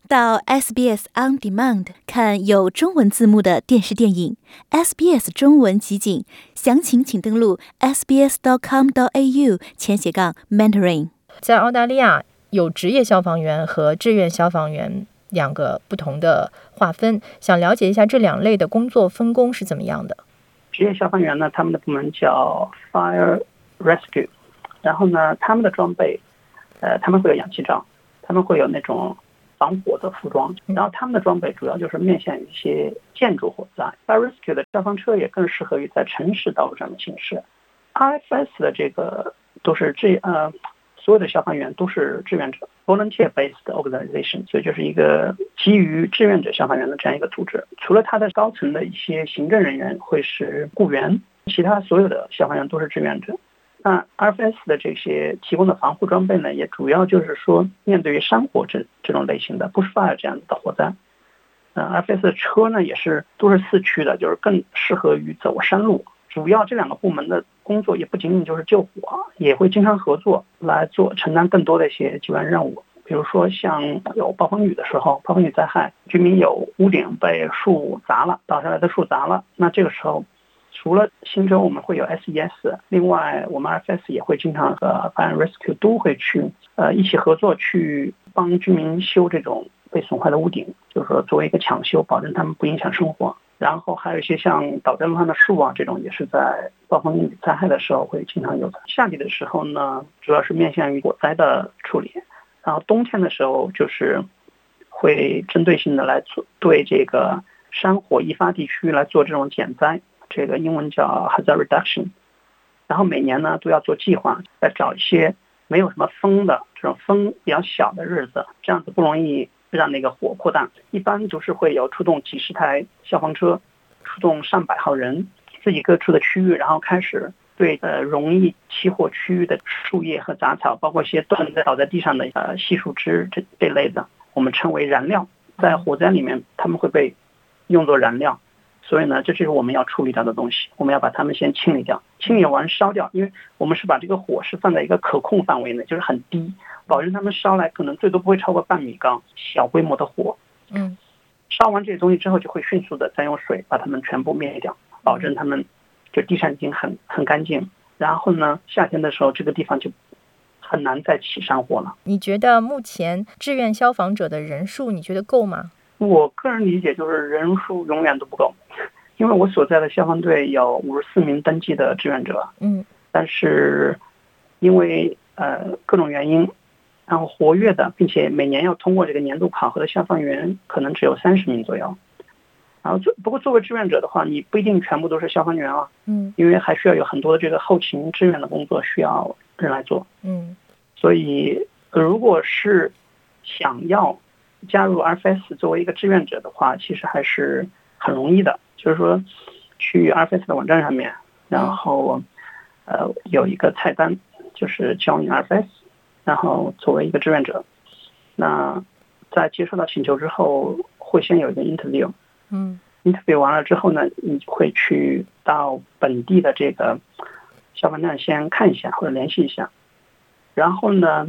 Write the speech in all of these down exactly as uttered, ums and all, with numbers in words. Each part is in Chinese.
到 S B S On Demand 看有中文字幕的电视电影 S B S 中文集锦，详情请登录 s b s dot com dot a u 前斜杠 mentoring。 在澳大利亚有职业消防员和志愿消防员两个不同的划分，想了解一下这两类的工作分工是怎么样的。 职业消防员呢，他们的部门叫 Fire Rescue， 然后呢他们的装备呃，他们会有氧气罩，他们会有那种防火的服装，然后他们的装备主要就是面向一些建筑火灾。 Fire Rescue 的消防车也更适合于在城市道路上的行驶。 R F S 的这个都是志呃，所有的消防员都是志愿者 Volunteer Based Organization， 所以就是一个基于志愿者消防员的这样一个组织。除了它的高层的一些行政人员会是雇员，其他所有的消防员都是志愿者。那 R F S 的这些提供的防护装备呢，也主要就是说面对于山火这这种类型的 bushfire 这样的火灾，呃 R F S 的车呢也是都是四驱的，就是更适合于走山路。主要这两个部门的工作也不仅仅就是救火，也会经常合作来做承担更多的一些救援任务。比如说像有暴风雨的时候，暴风雨灾害，居民有屋顶被树砸了，倒下来的树砸了，那这个时候除了新州我们会有 S E S， 另外我们 R F S 也会经常和 Fire Rescue 都会去呃一起合作去帮居民修这种被损坏的屋顶，就是说作为一个抢修，保证他们不影响生活。然后还有一些像倒在路上的树啊，这种也是在暴风雨灾害的时候会经常有的。夏季的时候呢，主要是面向于火灾的处理，然后冬天的时候就是会针对性的来做对这个山火易发地区来做这种减灾，这个英文叫 hazard reduction。 然后每年呢都要做计划，来找一些没有什么风的这种风比较小的日子，这样子不容易让那个火扩大。一般就是会有出动几十台消防车，出动上百号人，自己各处的区域，然后开始对呃容易起火区域的树叶和杂草，包括一些断在倒在地上的呃细树枝这这类的，我们称为燃料，在火灾里面他们会被用作燃料。所以呢，这就是我们要处理掉的东西，我们要把它们先清理掉，清理完烧掉，因为我们是把这个火是放在一个可控范围内，就是很低，保证它们烧来可能最多不会超过半米高，小规模的火。 嗯， 烧完这些东西之后，就会迅速的再用水把它们全部灭掉，保证它们就地上已经很很干净。然后呢，夏天的时候这个地方就很难再起山火了。 你觉得目前志愿消防者的人数你觉得够吗？ 我个人理解就是人数永远都不够，因为我所在的消防队有五十四名登记的志愿者， 嗯， 但是因为呃各种原因，然后活跃的并且每年要通过这个年度考核的消防员可能只有三十名左右。然后不过作为志愿者的话，你不一定全部都是消防员啊， 嗯， 因为还需要有很多的这个后勤支援的工作需要人来做， 嗯， 所以如果是想要加入 R F S 作为一个志愿者的话，其实还是很容易的，就是说去 R F S 的网站上面，然后呃有一个菜单，就是 Join R F S， 然后作为一个志愿者，那在接收到请求之后，会先有一个 interview， 嗯 ，interview 完了之后呢，你会去到本地的这个消防站先看一下或者联系一下，然后呢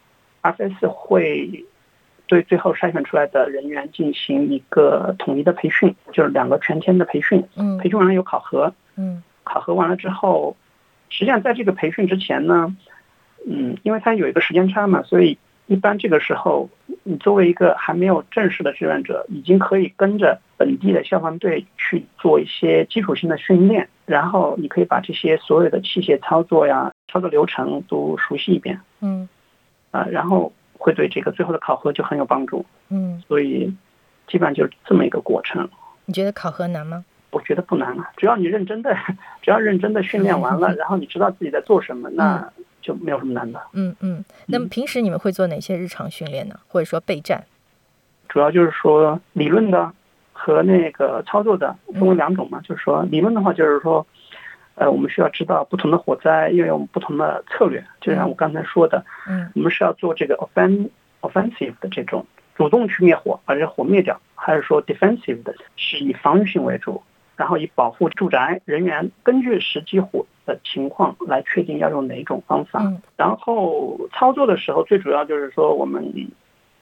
R F S 会对最后筛选出来的人员进行一个统一的培训，就是两个全天的培训。 嗯， 培训完了有考核， 嗯， 考核完了之后，实际上在这个培训之前呢，嗯，因为它有一个时间差嘛，所以一般这个时候，你作为一个还没有正式的志愿者，已经可以跟着本地的消防队去做一些基础性的训练，然后你可以把这些所有的器械操作呀、操作流程都熟悉一遍。 嗯， 啊、呃，然后会对这个最后的考核就很有帮助。 嗯， 所以基本上就是这么一个过程。 你觉得考核难吗？ 我觉得不难啊，只要你认真的，只要认真的训练完了，然后你知道自己在做什么，那就没有什么难的。 嗯嗯。那么平时你们会做哪些日常训练呢？或者说备战？ 主要就是说理论的和那个操作的分为两种嘛，就是说理论的话就是说，呃，我们需要知道不同的火灾，因为我们不同的策略，就像我刚才说的， 嗯， 我们是要做这个 offen offensive 的这种主动去灭火，把这火灭掉，还是说 defensive 的，是以防御性为主，然后以保护住宅人员，根据实际火的情况来确定要用哪种方法。 嗯， 然后操作的时候，最主要就是说我们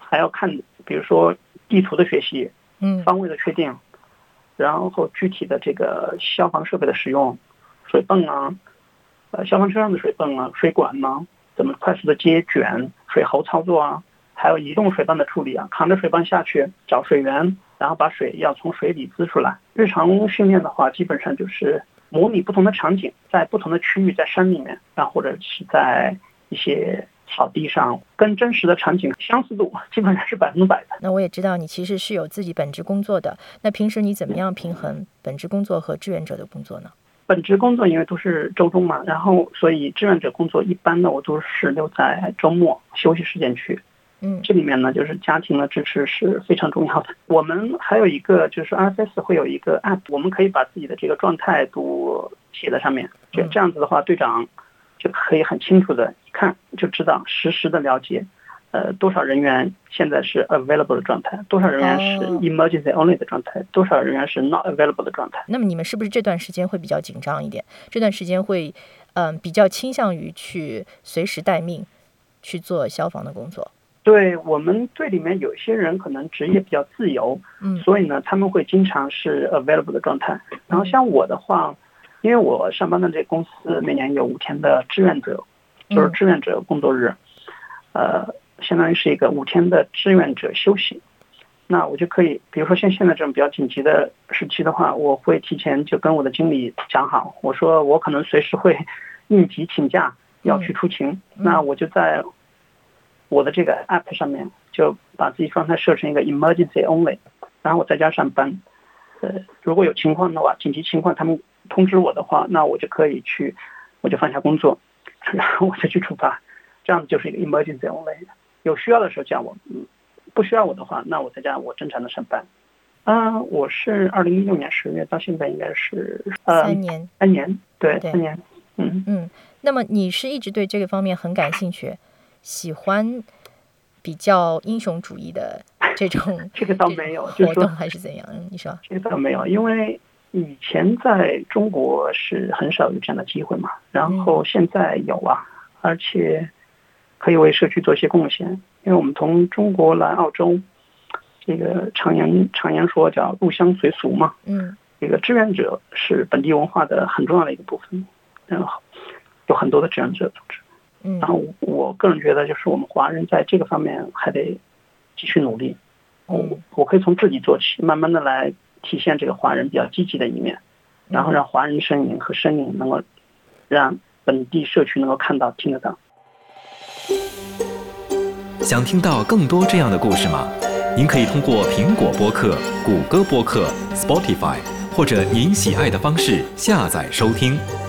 还要看，比如说地图的学习， 嗯， 方位的确定，然后具体的这个消防设备的使用，水泵啊，呃，消防车上的水泵啊，水管呢、啊，怎么快速的接卷，水喉操作啊，还有移动水泵的处理啊，扛着水泵下去找水源，然后把水要从水里滋出来。日常训练的话，基本上就是模拟不同的场景，在不同的区域，在山里面，然后或者是在一些草地上，跟真实的场景相似度基本上是百分之百的。 那我也知道你其实是有自己本职工作的，那平时你怎么样平衡本职工作和志愿者的工作呢？ 本职工作因为都是周中嘛，然后所以志愿者工作一般呢我都是留在周末休息时间去。 嗯， 这里面呢就是家庭的支持是非常重要的。我们还有一个就是 R F S 会有一个 app， 我们可以把自己的这个状态都写在上面，就这样子的话，队长就可以很清楚的一看就知道，实时的了解，呃，多少人员现在是 available 的状态，多少人员是 emergency only 的状态，多少人员是 not available 的状态。 那么你们是不是这段时间会比较紧张一点？这段时间会，嗯、呃，比较倾向于去随时待命去做消防的工作？ 对，我们队里面有一些人可能职业比较自由， 嗯， 所以呢他们会经常是 available 的状态。然后像我的话，因为我上班的这个公司每年有五天的志愿者，就是志愿者工作日，呃，相当于是一个五天的志愿者休息。那我就可以，比如说像现在这种比较紧急的时期的话，我会提前就跟我的经理讲好，我说我可能随时会应急请假要去出勤，那我就在我的这个 app 上面就把自己状态设成一个 emergency only， 然后我在家上班，呃，如果有情况的话，紧急情况他们通知我的话，那我就可以去，我就放下工作，然后我就去出发，这样就是一个 emergency only。有需要的时候叫我，嗯，不需要我的话，那我在家我正常的上班。啊、呃，我是二零一六年十月到现在应该是呃三年， 三年，对， 对三年，嗯嗯。那么你是一直对这个方面很感兴趣？喜欢比较英雄主义的这种这个倒没有活动还是怎样？嗯，你说这个倒没有，因为以前在中国是很少有这样的机会嘛，然后现在有啊，而且可以为社区做一些贡献。因为我们从中国来澳洲，这个常言常言说叫入乡随俗嘛， 嗯， 这个志愿者是本地文化的很重要的一个部分，然后有很多的志愿者组织。 嗯， 然后我个人觉得，就是我们华人在这个方面还得继续努力。我我可以从自己做起，慢慢的来体现这个华人比较积极的一面，然后让华人身影和身影能够让本地社区能够看到、听得到。 想听到更多这样的故事吗？您可以通过苹果播客、谷歌播客、Spotify 或者您喜爱的方式下载收听。